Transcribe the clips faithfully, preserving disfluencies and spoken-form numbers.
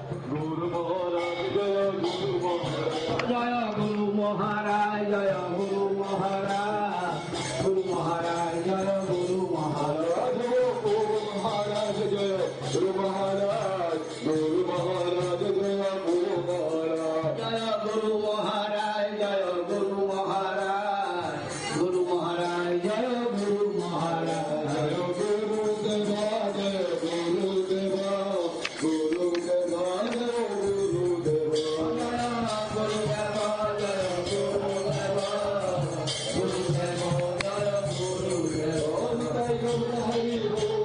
গুরু মহারাজ জয় গুরু মহারাজ জয় গুরু মহারাজ জয় গুরু মহারাজ গুরু মহারাজ জয় গুরু মহারাজ গুরু মহারাজ জয় গুরু মহারাজ গুরু মহারাজ জয় গুরু মহারাজ জয় গুরু মহারাজ জয় গুরু মহারাজ গুরু মহারাজ জয় গুরু মহারাজ জয় গুরু দেবা জয় গুরু দেবা গুরু দেবা জয় গুরু দেবা গুরু দেবা জয় গুরু দেবা গুরু দেবা জয় গুরু দেবা হরি বল হরি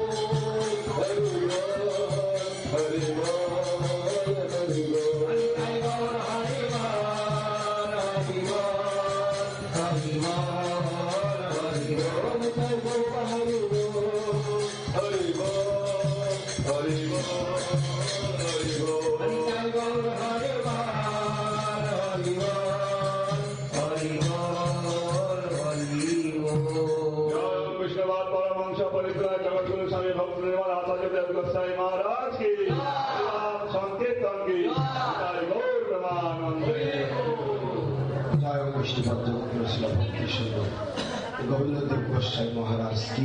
महाराज की संकीर्तन की गौर ब्रह्मानंद जय विष्णुपद गोविंद देव गोसाई महाराज की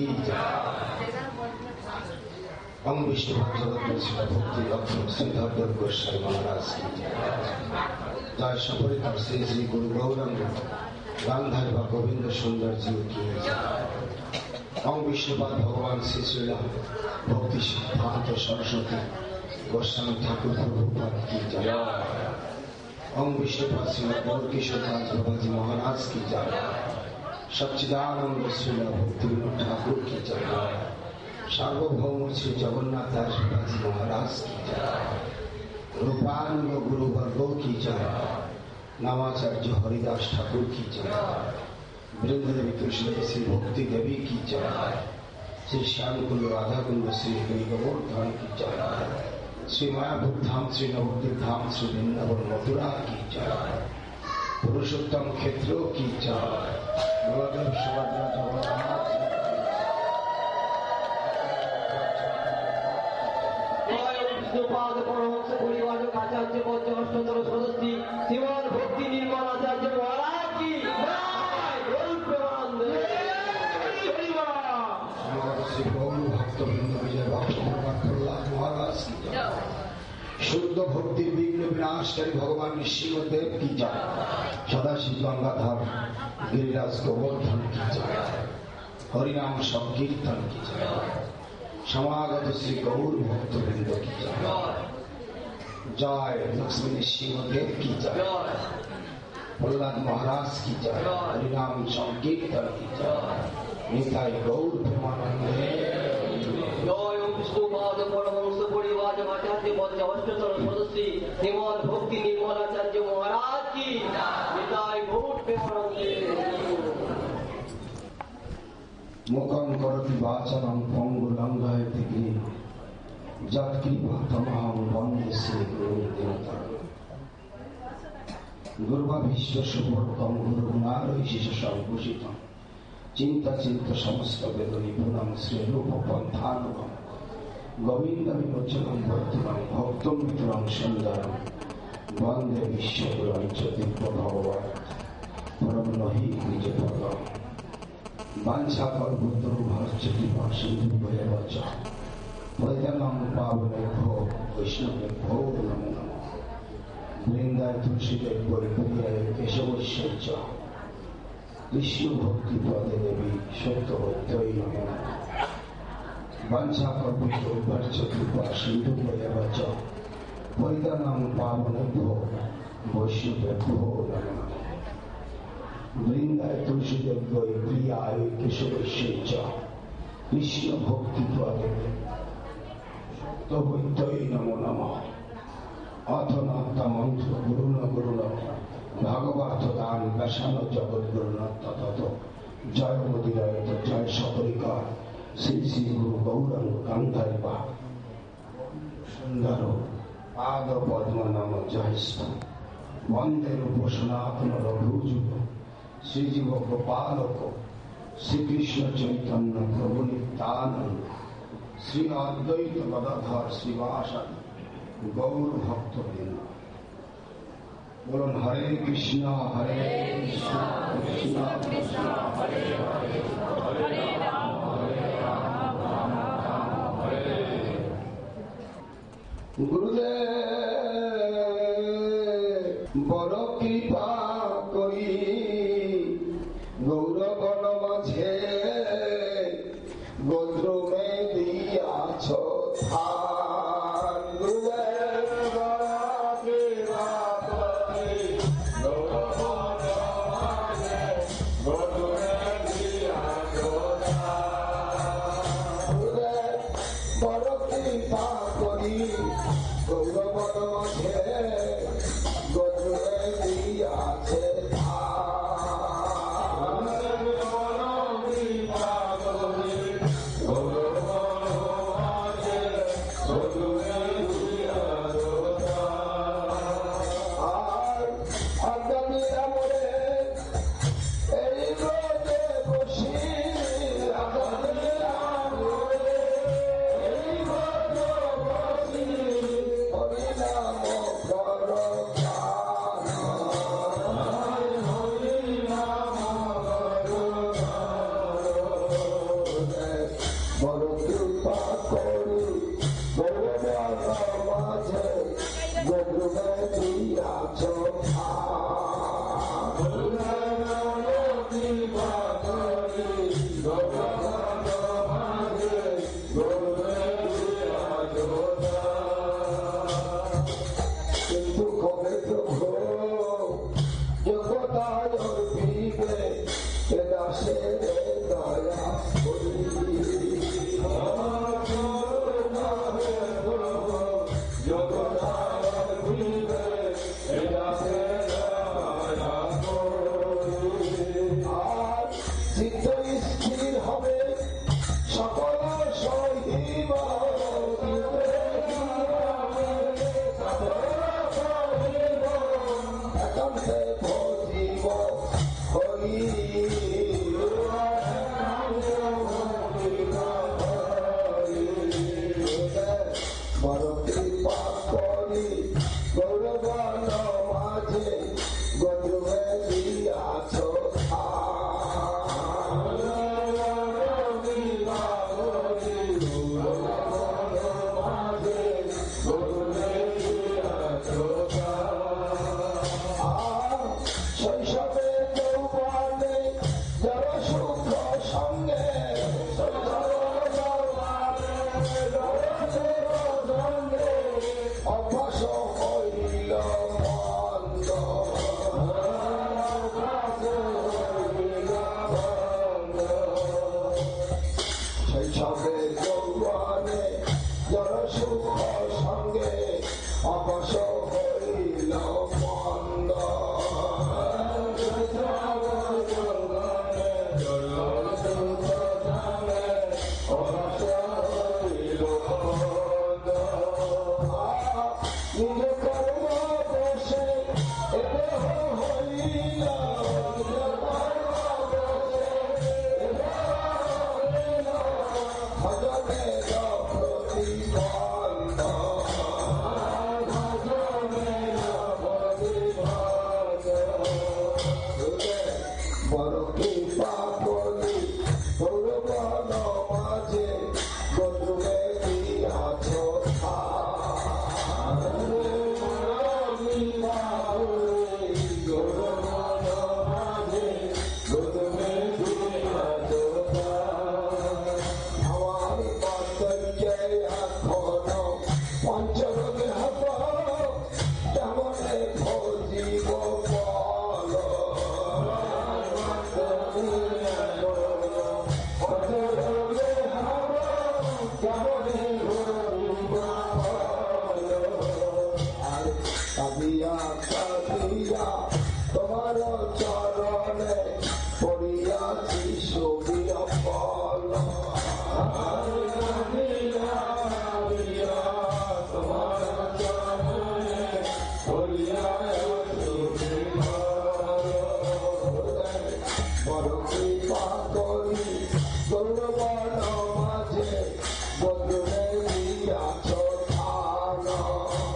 ओम विष्णुपद भक्ति लक्ष्मण श्रीधर देव गोसाई महाराज की जय सपरिवार श्री श्री गुरु गौरंग गांधार व गोविंद सुंदर जी की ओम विष्णुपद भगवान श्री श्रीराम भक्ति सिद्धांत सरस्वती गोस्वामी ठाकुर प्रभुपाद की जय ओम विष्णुपद श्री गौर किशोर दास बाबा जी महाराज की जय सच्चिदानंद श्री भक्ति विनोद ठाकुर की जय सार्वभौम श्री जगन्नाथ दास बाबा जी महाराज की जय रूपानंद गुरु वर्गो की जय नामाचार्य हरिदास ठाकुर की जय वृंद देवी कृष्ण श्री भक्ति देवी की जय श्री श्याम कुंड राधा कुंड श्री गौर धाम की जय श्री मायापुर धाम श्री नवद्वीप धाम श्री वृंदावन मथुरा की जय पुरुषोत्तम क्षेत्रों की जय बलदेव सुभद्रा जगन्नाथ विष्णुपाद परमहंस परिवारक आचार्य पंचमष्टोत्तर सदस्यी श्रीमद् भक्ति निर्मल आचार्य महाराज की शुद्ध भक्ति विघ्न विनाशकारी भगवान नृसिंहदेव की जय सदाशिव गंगाधर गिरिराज गोवर्धन की जय हरिनाम संकीर्तन की जय समागत श्री गौर भक्तवृंद की जय जय लक्ष्मी नृसिंहदेव की जय प्रहलाद महाराज की जय हरिनाम संकीर्तन की जय निताय गौर प्रेमानंद जय विष्णुपाद परमहंस परिवार आचार्य पंचमष्टोत्तर सदस्यी श्रीमद् भक्ति निर्मल आचार्य महाराज की निताय गौर प्रेमानंद मुखं करोति वाचनं पंगुलंघयति गिरिं यत्कृपातमहं वन्दे श्रीगुरुदेवता गुरुर्भीष्म सुपूर्वकं गुरुगुणार्चिष संभूषितं चिंता चित्त समस्त वेद निपुणं श्री रूप पंथानुगम गोविंद विमोचनं वर्तनं भक्तं मित्रं सुंदरं वंदे विश्वगुरुं च दिव्य भगवान् परम नहि निज पदं वाञ्छाकल्पतरुभ्यश्च कृपा सिन्धुभ्येव च पतितानां पावनेभ्यो वैष्णवेभ्यो नमो नमः वृन्दाय तुलसीदेव परिप्रियाय केशवस्य च विष्णु भक्ति पदे देवी सत्यवत्यय नमः वाञ्छाकल्पतरुभ्यश्च कृपा सिन्धुभ्येव च पतितानां पावनेभ्यो वैष्णवेभ्यो नमः वृंदाय तुलसीदेव प्रियाय केशवस्य च कृष्ण भक्ति पदे सत्यवत्यय नमो नमः अथनात्ता मंत्र गुरुन गुरुन भागवत दान दशान जगत गुरुन तत जय मोदिराय जय सपरिकार श्री श्री गुरु गौरंग गांधारी सुंदर पाद पद्म नाम जय वंदे रूप सनातन रघुजुग श्रीजीव गोपालक श्रीकृष्ण चैतन्य प्रभु नित्यानंद श्री अद्वैत गदाधर श्रीवासादि গৌর ভক্তবৃন্দ বলুন হরে কৃষ্ণ হরে কৃষ্ণ কৃষ্ণ কৃষ্ণ হরে হরে হরে রাম হরে রাম রাম রাম হরে গুরুদেব বড় কৃপা করি গৌরবন মাঝে গোদ্রমে দিয়াছ ধান গুরুদেব কৃপা করি গৌরবন মাঝে গোদ্রমে দিয়াছ ধান গুরুদেব বড় কৃপা করি গৌরবন মাঝে গোদ্রমে দিয়াছে তোমার চরণে পড়িয়াছি সুবিয়া ফল বড় কৃপা করি গৌরবন মাঝে বদলে দিয়াছ থান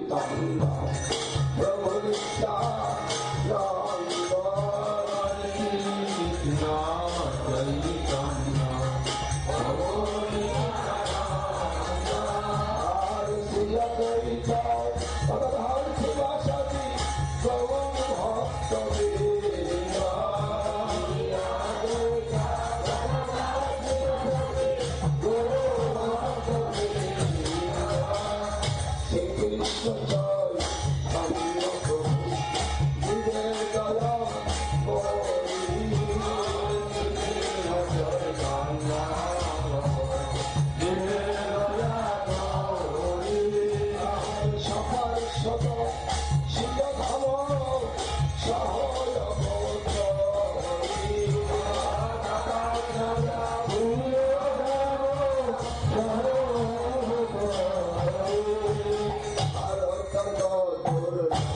Lord.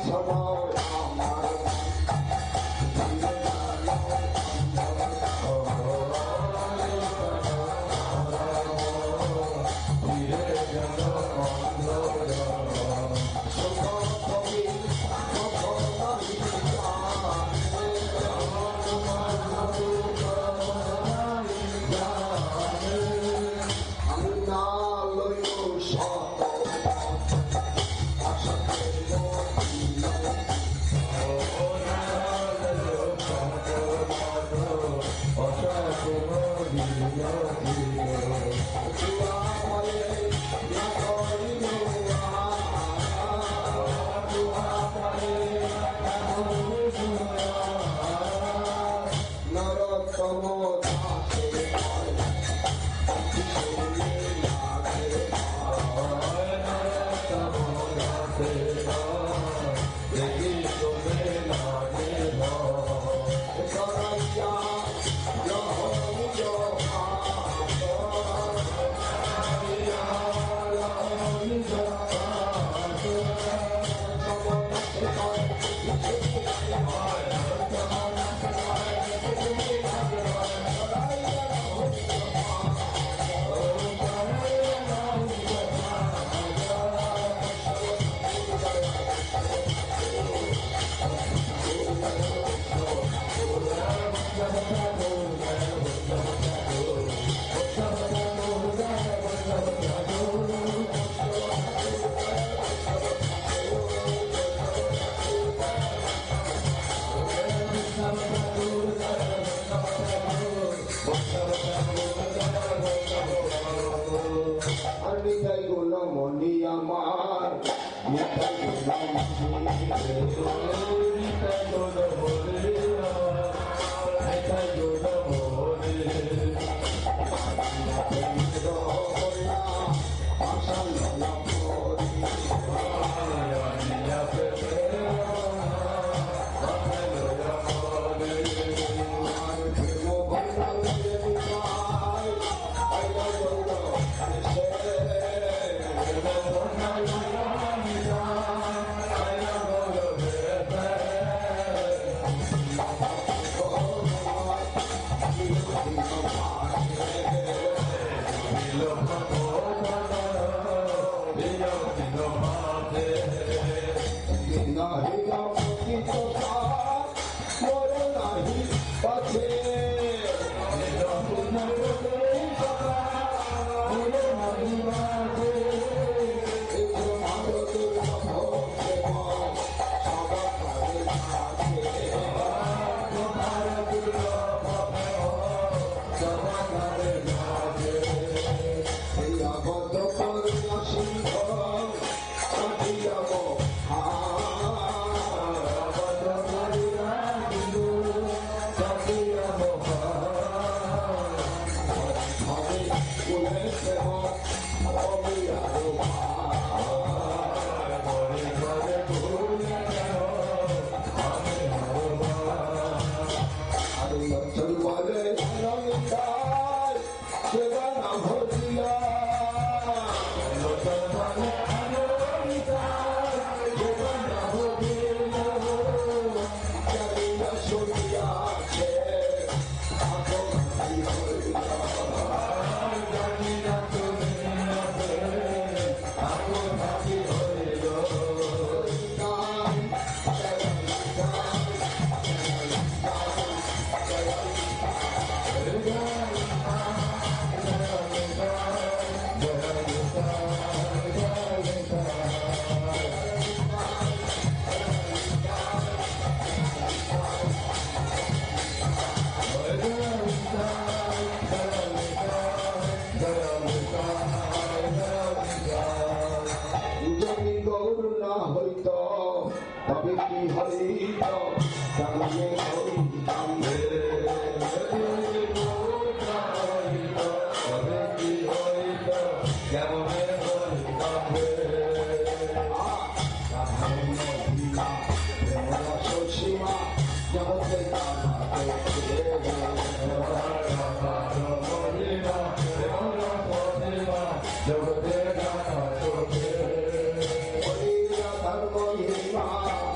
Hare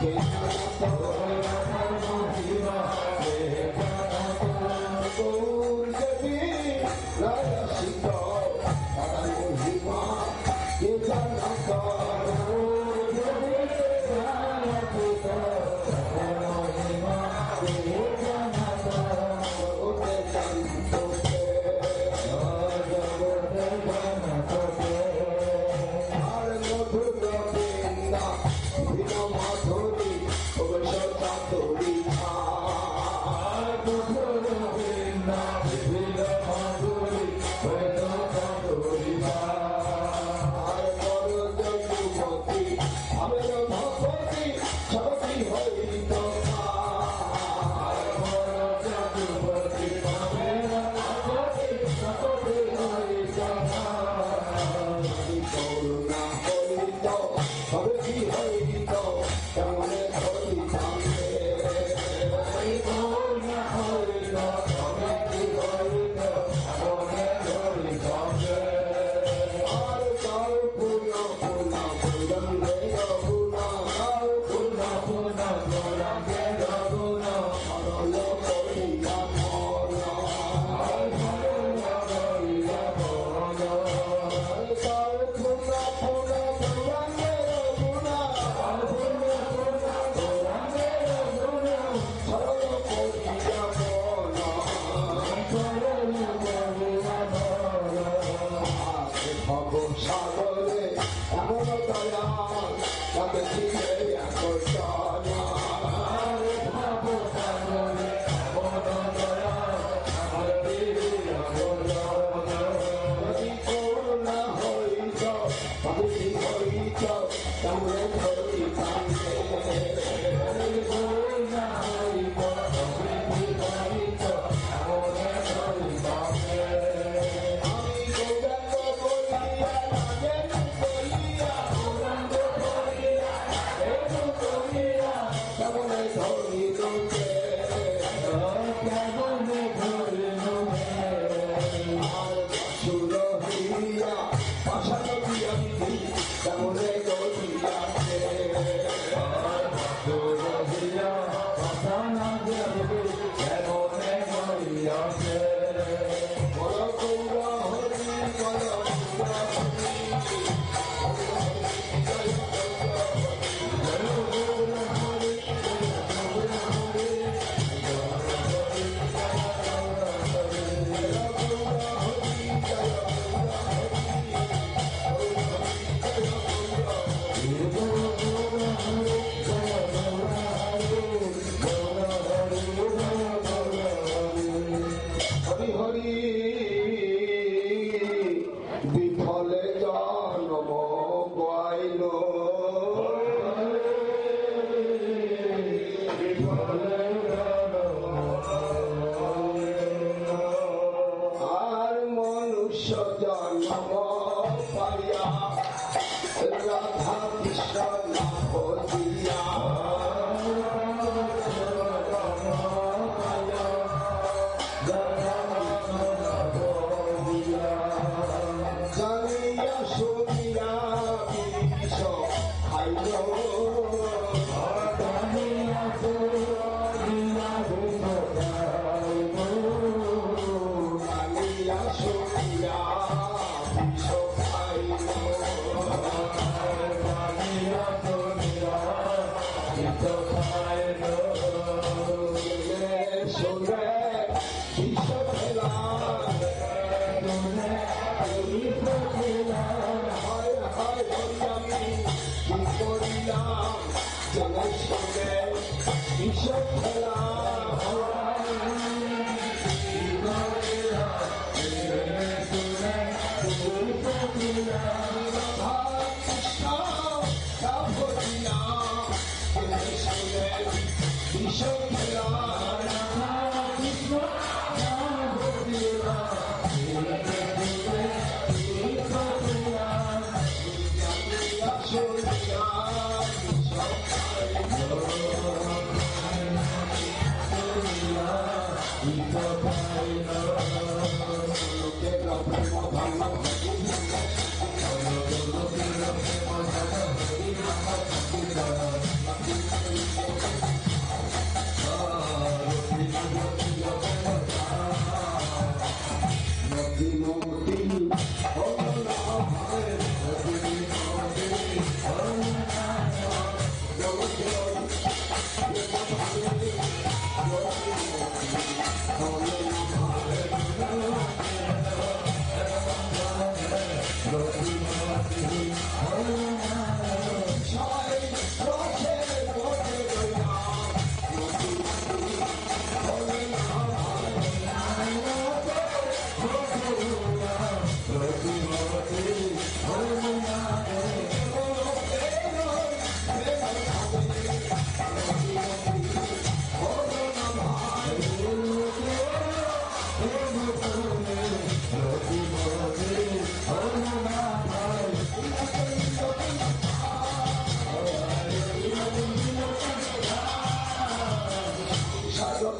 Thank you.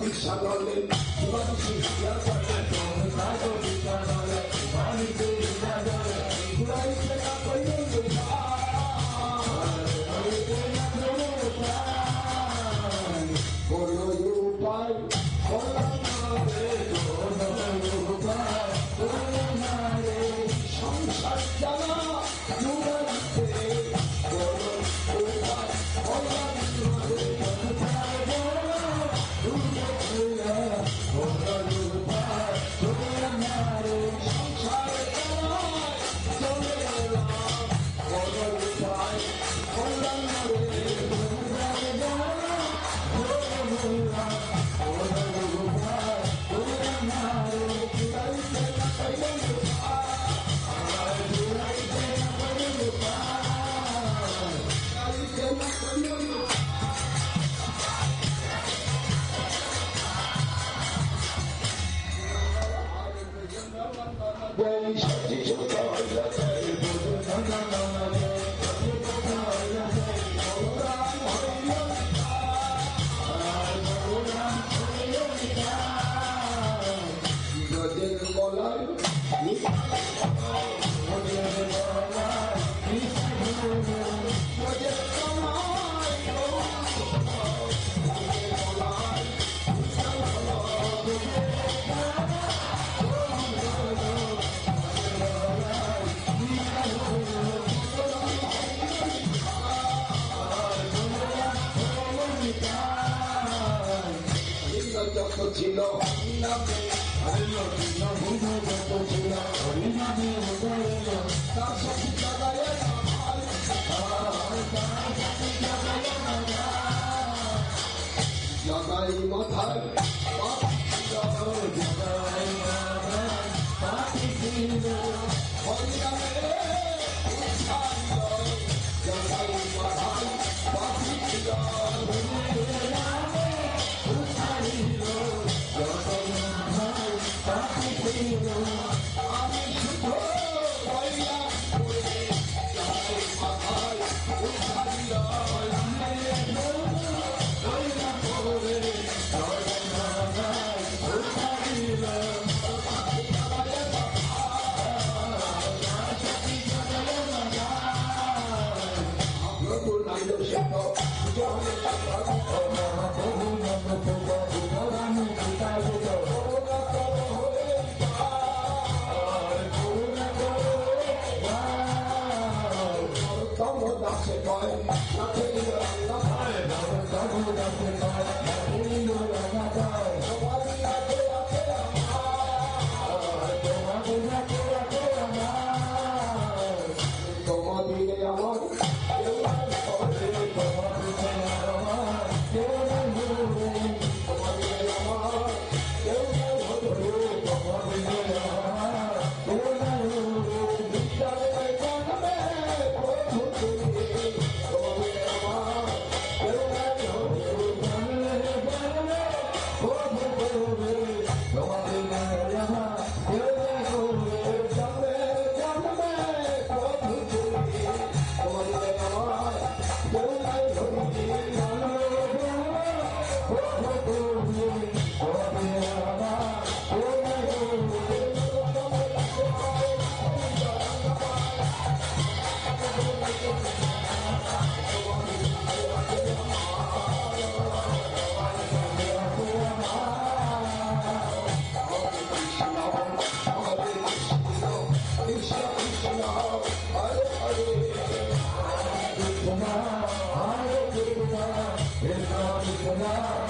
Hare Krishna, Krishna Krishna.